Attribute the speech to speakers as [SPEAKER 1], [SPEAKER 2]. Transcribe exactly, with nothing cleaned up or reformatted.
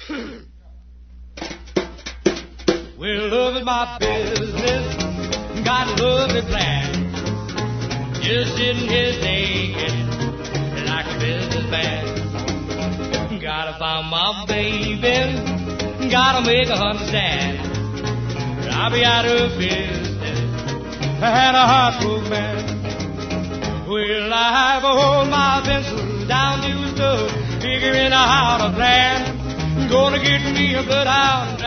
[SPEAKER 1] Well, love is my business, got a lovely plan. Just sitting here thinking like a businessman. Gotta find my baby, gotta make her understand. I'll be out of business, and a heartbroken man. Well, I have a hold my pencil down to the stove, figuring out a plan. Gonna get me a bloodhound